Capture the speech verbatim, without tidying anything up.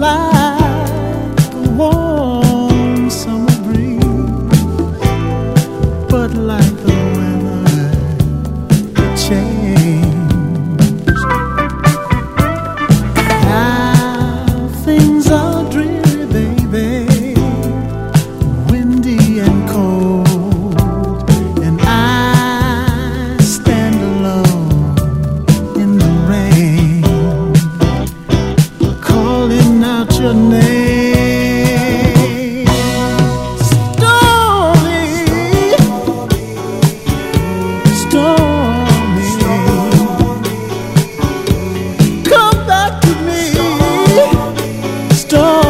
like a warm summer breeze, but like the weather it changed. Now things are dreary, baby, windy and cold, and I stand alone in the rain, calling out your name. Stormy, stormy, come back to me. Stormy.